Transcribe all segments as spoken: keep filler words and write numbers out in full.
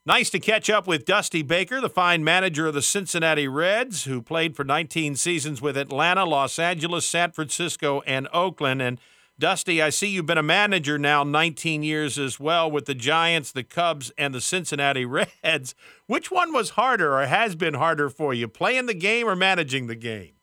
Nice to catch up with Dusty Baker, the fine manager of the Cincinnati Reds, who played for nineteen seasons with Atlanta, Los Angeles, San Francisco, and Oakland. And Dusty, I see you've been a manager now nineteen years as well with the Giants, the Cubs, and the Cincinnati Reds. Which one was harder or has been harder for you, playing the game or managing the game?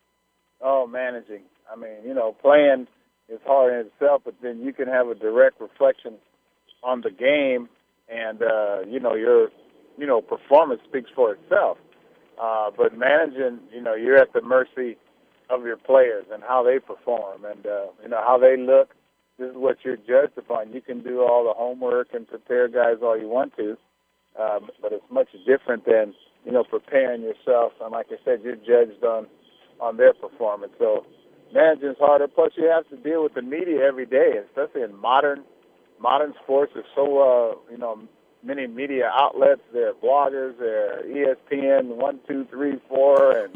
Oh, managing. I mean, you know, playing is hard in itself, but then you can have a direct reflection on the game. And, uh, you know, your, you know, performance speaks for itself. Uh, but managing, you know, you're at the mercy of your players and how they perform and, uh, you know, how they look. This is what you're judged upon. You can do all the homework and prepare guys all you want to, um, but it's much different than, you know, preparing yourself. And like I said, you're judged on, on their performance. So managing's harder. Plus, you have to deal with the media every day, especially in modern Modern sports. There's so, uh, you know, many media outlets. There are bloggers. There are E S P N one, two, three, four, and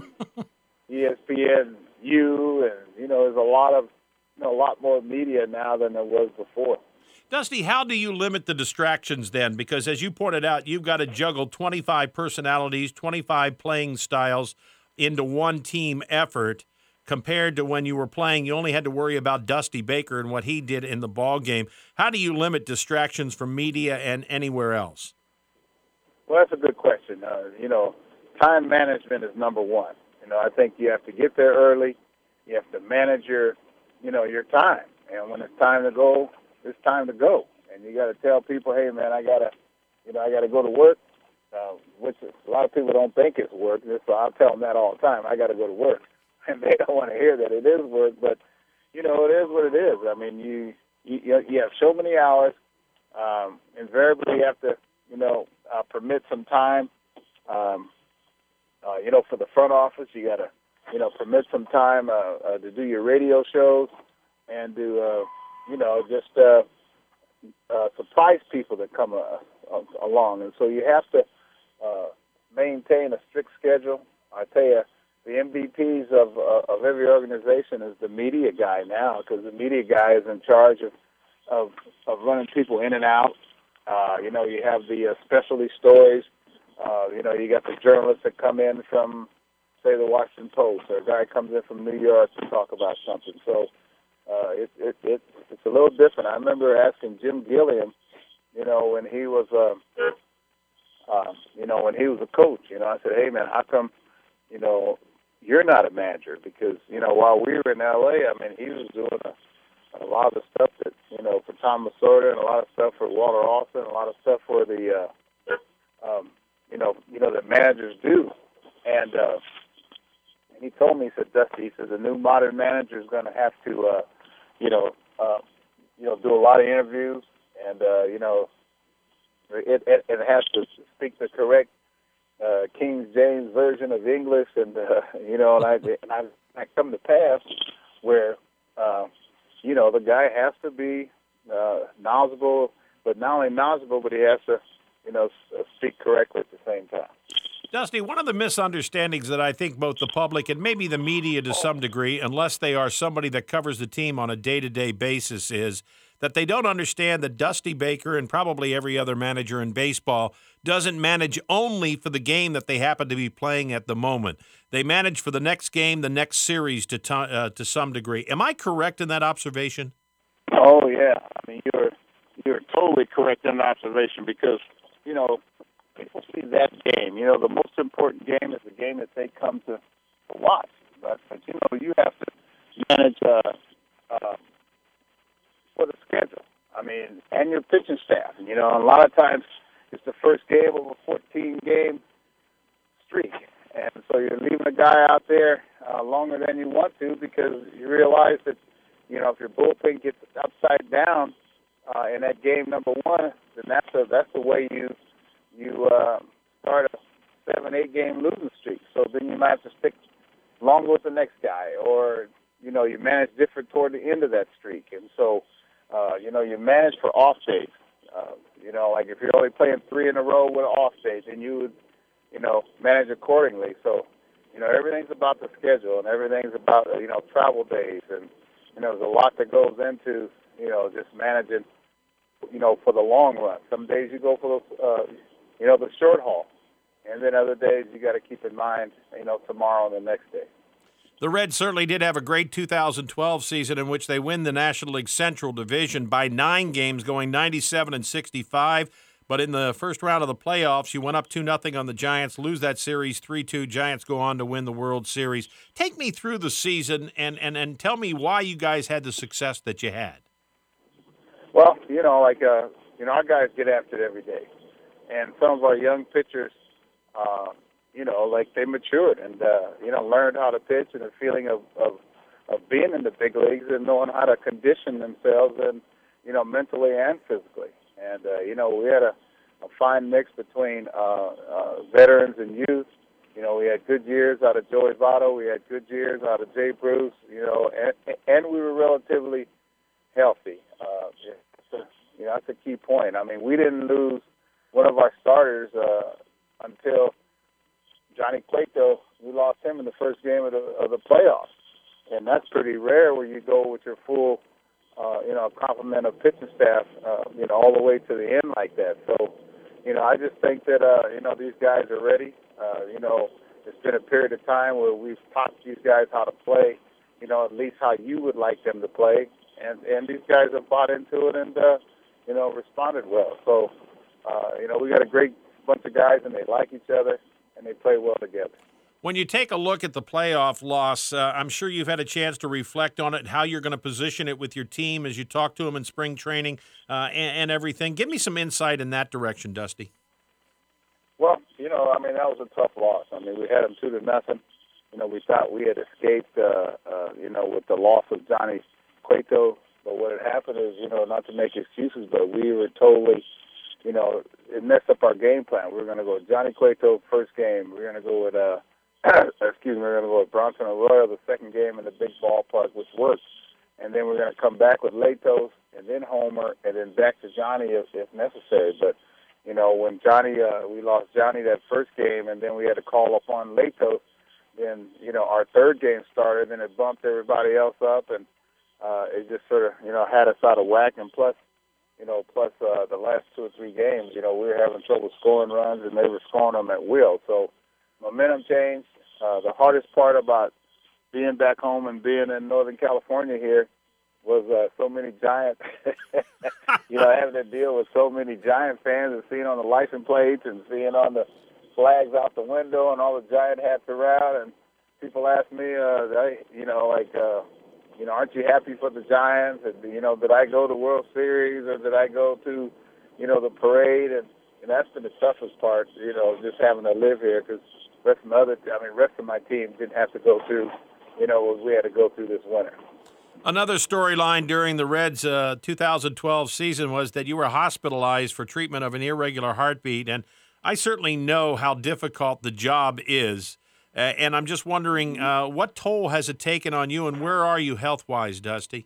E S P N U, and you know, there's a lot of, you know, a lot more media now than there was before. Dusty, how do you limit the distractions then? Because as you pointed out, you've got to juggle twenty-five personalities, twenty-five playing styles into one team effort. Compared to when you were playing, you only had to worry about Dusty Baker and what he did in the ball game. How do you limit distractions from media and anywhere else? Well, that's a good question. Uh, you know, time management is number one. You know, I think you have to get there early. You have to manage your, you know, your time. And when it's time to go, it's time to go. And you got to tell people, hey, man, I got to, you know, I got to go to work, uh, which is, a lot of people don't think it's work. So I'll tell them that all the time. I got to go to work. And they don't want to hear that it is work, but, you know, it is what it is. I mean, you you, you have so many hours. Um, invariably, you have to, you know, uh, permit some time. Um, uh, you know, for the front office, you got to, you know, permit some time uh, uh, to do your radio shows and to, uh, you know, just uh, uh, surprise people that come uh, along. And so you have to uh, maintain a strict schedule. I tell you, the M V Ps of uh, of every organization is the media guy now, because the media guy is in charge of of, of running people in and out. Uh, you know, you have the uh, specialty stories. Uh, you know, you got the journalists that come in from, say, the Washington Post, or a guy comes in from New York to talk about something. So uh, it, it, it it's a little different. I remember asking Jim Gilliam, you know, when he was, uh, uh, you know, when he was a coach. You know, I said, hey man, how come, you know, you're not a manager? Because, you know, while we were in L A, I mean, he was doing a, a lot of the stuff that, you know, for Tom Lasorda, and a lot of stuff for Walter Austin, and a lot of stuff for the, uh, um, you know, you know, that managers do. And uh, he told me, he said, Dusty, he said, the new modern manager is going to have to, uh, you know, uh, you know, do a lot of interviews, and, uh, you know, it, it, it has to speak the correct Uh, King James version of English, and uh, you know, and I and I, I come to pass where uh, you know, the guy has to be uh, knowledgeable, but not only knowledgeable, but he has to, you know, speak correctly at the same time. Dusty, one of the misunderstandings that I think both the public and maybe the media to some degree, unless they are somebody that covers the team on a day-to-day basis, is that they don't understand that Dusty Baker and probably every other manager in baseball doesn't manage only for the game that they happen to be playing at the moment. They manage for the next game, the next series to to, uh, to some degree. Am I correct in that observation? Oh, yeah. I mean, you're you're totally correct in that observation, because, you know, people see that game. You know, the most important game is the game that they come to watch. But, but you know, you have to manage uh, uh, for the schedule. I mean, and your pitching staff. You know, a lot of times it's the first game of a fourteen-game streak. And so you're leaving a guy out there uh, longer than you want to, because you realize that, you know, if your bullpen gets upside down uh, in that game number one, then that's a, that's the way you you uh, start a seven, eight-game losing streak. So then you might have to stick longer with the next guy, or, you know, you manage different toward the end of that streak. And so, uh, you know, you manage for off days. Uh, you know, like if you're only playing three in a row with an off day, then you would, you know, manage accordingly. So, you know, everything's about the schedule, and everything's about, you know, travel days. And, you know, there's a lot that goes into, you know, just managing, you know, for the long run. Some days you go for the, uh, you know, the short haul. And then other days you got to keep in mind, you know, tomorrow and the next day. The Reds certainly did have a great two thousand twelve season in which they win the National League Central Division by nine games, going ninety-seven and sixty-five. But in the first round of the playoffs, you went up two nothing on the Giants, lose that series three two. Giants go on to win the World Series. Take me through the season and, and, and tell me why you guys had the success that you had. Well, you know, like, uh, you know, our guys get after it every day. And some of our young pitchers, uh, you know, like they matured and, uh, you know, learned how to pitch and the feeling of, of, of being in the big leagues and knowing how to condition themselves and, you know, mentally and physically. And, uh, you know, we had a, a fine mix between uh, uh, veterans and youth. You know, we had good years out of Joey Votto. We had good years out of Jay Bruce, you know, and, and we were relatively healthy. Uh, it's a, you know, that's a key point. I mean, we didn't lose one of our starters uh, until Johnny Cueto. We lost him in the first game of the, of the playoffs. And that's pretty rare where you go with your full Uh, you know, complement of pitching staff, uh, you know, all the way to the end like that. So, you know, I just think that, uh, you know, these guys are ready. Uh, you know, it's been a period of time where we've taught these guys how to play, you know, at least how you would like them to play. And, and these guys have bought into it and, uh, you know, responded well. So, uh, you know, we got a great bunch of guys and they like each other and they play well together. When you take a look at the playoff loss, uh, I'm sure you've had a chance to reflect on it, how you're going to position it with your team as you talk to them in spring training uh, and, and everything. Give me some insight in that direction, Dusty. Well, you know, I mean, that was a tough loss. I mean, we had them two to nothing. You know, we thought we had escaped, uh, uh, you know, with the loss of Johnny Cueto. But what had happened is, you know, not to make excuses, but we were totally, you know, it messed up our game plan. We were going to go with Johnny Cueto first game. We were going to go with uh, excuse me, we're going to go with Bronson Arroyo the second game in the big ballpark, which worked. And then we're going to come back with Latos and then Homer and then back to Johnny if, if necessary. But, you know, when Johnny, uh, we lost Johnny that first game and then we had to call upon Latos, then, you know, our third game started and it bumped everybody else up and uh, it just sort of, you know, had us out of whack. And plus, you know, plus uh, the last two or three games, you know, we were having trouble scoring runs and they were scoring them at will. So momentum changed. Uh, the hardest part about being back home and being in Northern California here was uh, so many Giant, you know, having to deal with so many Giant fans and seeing on the license plates and seeing on the flags out the window and all the Giant hats around. And people ask me, uh, they, you know, like, uh, you know, aren't you happy for the Giants? And, you know, did I go to World Series or did I go to, you know, the parade? And, and that's been the toughest part, you know, just having to live here because rest of my other, I mean, rest of my team didn't have to go through, you know, what we had to go through this winter. Another storyline during the Reds' uh, two thousand twelve season was that you were hospitalized for treatment of an irregular heartbeat, and I certainly know how difficult the job is. Uh, and I'm just wondering, uh, what toll has it taken on you, and where are you health-wise, Dusty?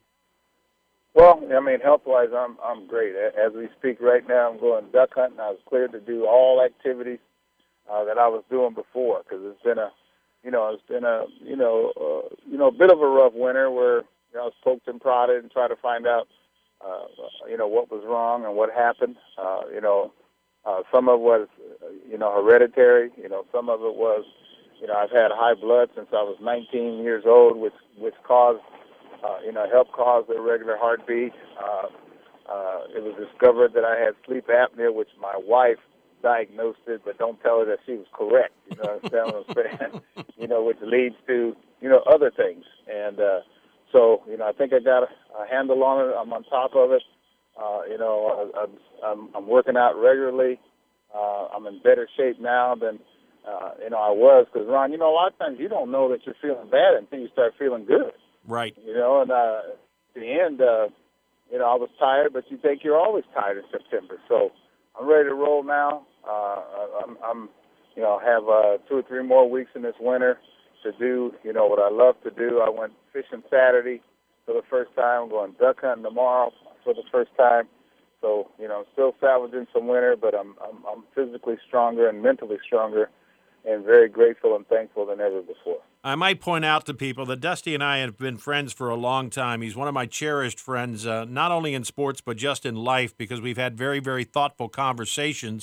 Well, I mean, health-wise, I'm I'm great. As we speak right now, I'm going duck hunting. I was cleared to do all activities Uh, that I was doing before, because it's been a, you know, it's been a, you know, uh, you know, a bit of a rough winter where you know, I was poked and prodded and tried to find out, uh, you know, what was wrong and what happened. Uh, you know, uh, some of it was, you know, hereditary. You know, some of it was, you know, I've had high blood since I was nineteen years old, which which caused, uh, you know, helped cause the irregular heartbeat. Uh, uh, it was discovered that I had sleep apnea, which my wife diagnosed it, but don't tell her that she was correct. You know what I'm saying? You know, which leads to, you know, other things. And uh, so, you know, I think I got a, a handle on it. I'm on top of it. Uh, you know, I, I'm, I'm working out regularly. Uh, I'm in better shape now than, uh, you know, I was. Because, Ron, you know, a lot of times you don't know that you're feeling bad until you start feeling good. Right. You know, and uh, at the end, uh, you know, I was tired, but you think you're always tired in September. So I'm ready to roll now. Uh, I'm, I'm, you know, have uh, two or three more weeks in this winter to do, you know, what I love to do. I went fishing Saturday for the first time. I'm going duck hunting tomorrow for the first time. So, you know, I'm still salvaging some winter, but I'm, I'm, I'm physically stronger and mentally stronger and very grateful and thankful than ever before. I might point out to people that Dusty and I have been friends for a long time. He's one of my cherished friends, uh, not only in sports but just in life, because we've had very, very thoughtful conversations.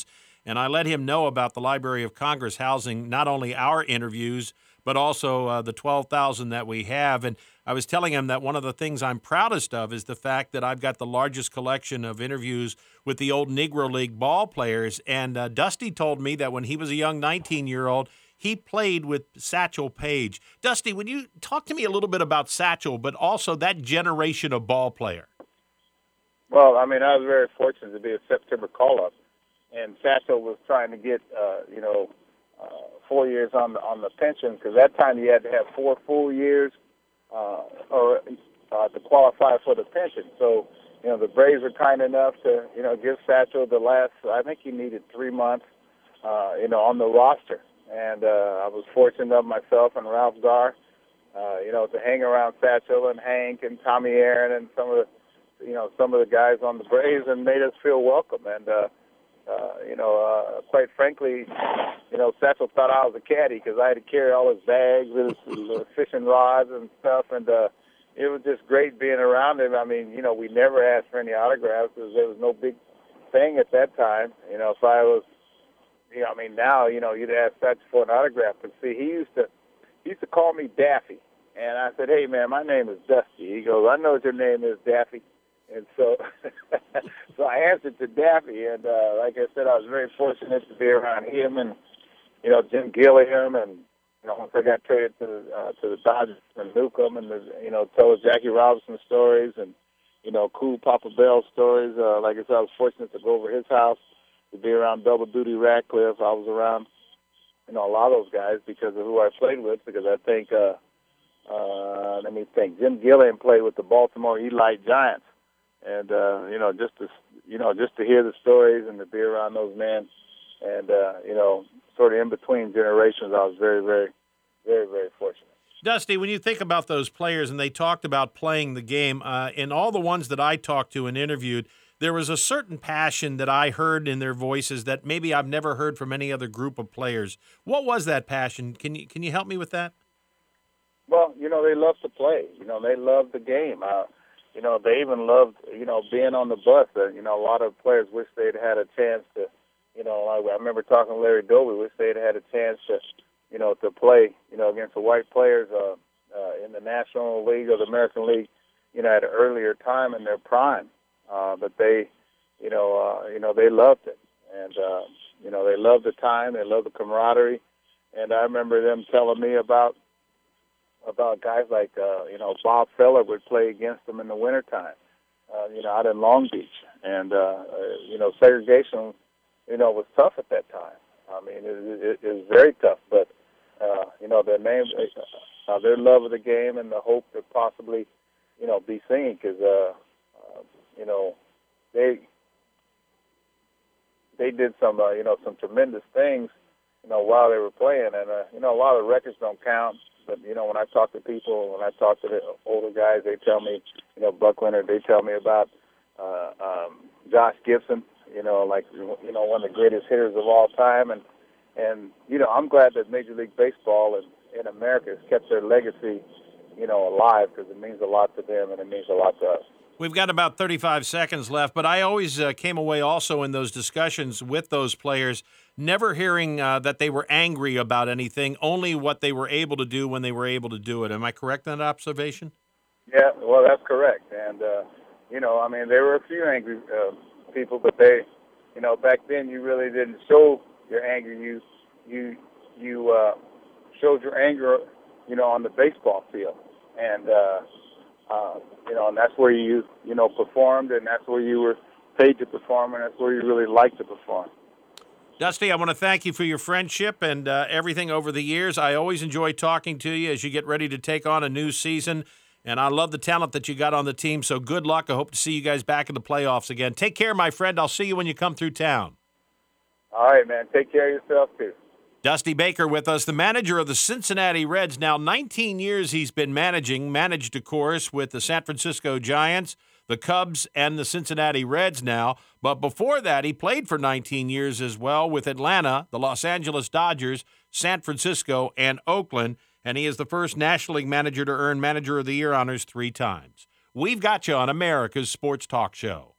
and I let him know about the Library of Congress housing not only our interviews, but also uh, the twelve thousand that we have. And I was telling him that one of the things I'm proudest of is the fact that I've got the largest collection of interviews with the old Negro League ball players. And uh, Dusty told me that when he was a young nineteen-year-old, he played with Satchel Paige. Dusty, would you talk to me a little bit about Satchel, but also that generation of ball player? Well, I mean, I was very fortunate to be a September call-up, and Satchel was trying to get, uh, you know, uh, four years on the on the pension, because that time you had to have four full years uh, or uh, to qualify for the pension. So, you know, the Braves were kind enough to, you know, give Satchel the last, I think he needed three months, uh, you know, on the roster. And uh, I was fortunate enough myself and Ralph Garr, uh, you know, to hang around Satchel and Hank and Tommy Aaron and some of the, you know, some of the guys on the Braves, and made us feel welcome. And, uh, uh, you know, uh, quite frankly, you know, Satchel thought I was a caddy because I had to carry all his bags and his fishing rods and stuff. And uh, it was just great being around him. I mean, you know, we never asked for any autographs because there was no big thing at that time. You know, if I was, you know, I mean, now, you know, you'd ask Satchel for an autograph. But see, he used to, he used to call me Daffy. And I said, hey, man, my name is Dusty. He goes, I know what your name is, Daffy. And so so I answered to Daffy. And uh, like I said, I was very fortunate to be around him and, you know, Jim Gilliam. And, you know, once I got traded to, uh, to the Dodgers and Newcomb, and, the, you know, tell the Jackie Robinson stories and, you know, cool Papa Bell stories. Uh, like I said, I was fortunate to go over his house, to be around Double Duty Radcliffe. I was around, you know, a lot of those guys because of who I played with, because I think, uh, uh, let me think, Jim Gilliam played with the Baltimore Elite Giants. And, uh, you know, just to, you know, just to hear the stories and to be around those men and, uh, you know, sort of in between generations, I was very, very, very, very fortunate. Dusty, when you think about those players and they talked about playing the game, uh, in all the ones that I talked to and interviewed, there was a certain passion that I heard in their voices that maybe I've never heard from any other group of players. What was that passion? Can you, can you help me with that? Well, you know, they love to play. You know, they love the game. Uh, You know, they even loved, you know, being on the bus. Uh, you know, a lot of players wish they'd had a chance to, you know, I, I remember talking to Larry Doby, wish they'd had a chance to, you know, to play, you know, against the white players uh, uh, in the National League or the American League, you know, at an earlier time in their prime. Uh, but they, you know, uh, you know, they loved it. And, uh, you know, they loved the time. They loved the camaraderie. And I remember them telling me about, about guys like, uh, you know, Bob Feller would play against them in the wintertime, uh, you know, out in Long Beach. And, uh, uh, you know, segregation, you know, was tough at that time. I mean, it, it, it was very tough. But, uh, you know, their name, uh, their love of the game and the hope to possibly, you know, be seen because, uh, uh, you know, they they did some, uh, you know, some tremendous things, you know, while they were playing. And, uh, you know, a lot of records don't count. But, you know, when I talk to people, when I talk to the older guys, they tell me, you know, Buck Leonard, they tell me about uh, um, Josh Gibson, you know, like, you know, one of the greatest hitters of all time. And, and you know, I'm glad that Major League Baseball and in America has kept their legacy, you know, alive because it means a lot to them and it means a lot to us. We've got about thirty-five seconds left, but I always uh, came away also in those discussions with those players never hearing uh, that they were angry about anything, only what they were able to do when they were able to do it. Am I correct in that observation? Yeah, well, that's correct. And, uh, you know, I mean, there were a few angry uh, people, but they, you know, back then you really didn't show your anger. You, you, you uh, showed your anger, you know, on the baseball field. And, uh, uh, you know, and that's where you, you know, performed, and that's where you were paid to perform, and that's where you really liked to perform. Dusty, I want to thank you for your friendship and uh, everything over the years. I always enjoy talking to you as you get ready to take on a new season, and I love the talent that you got on the team, so good luck. I hope to see you guys back in the playoffs again. Take care, my friend. I'll see you when you come through town. All right, man. Take care of yourself, too. Dusty Baker with us, the manager of the Cincinnati Reds. Now, nineteen years he's been managing, managed, of course, with the San Francisco Giants, the Cubs, and the Cincinnati Reds now. But before that, he played for nineteen years as well with Atlanta, the Los Angeles Dodgers, San Francisco, and Oakland. And he is the first National League manager to earn Manager of the Year honors three times. We've got you on America's Sports Talk Show.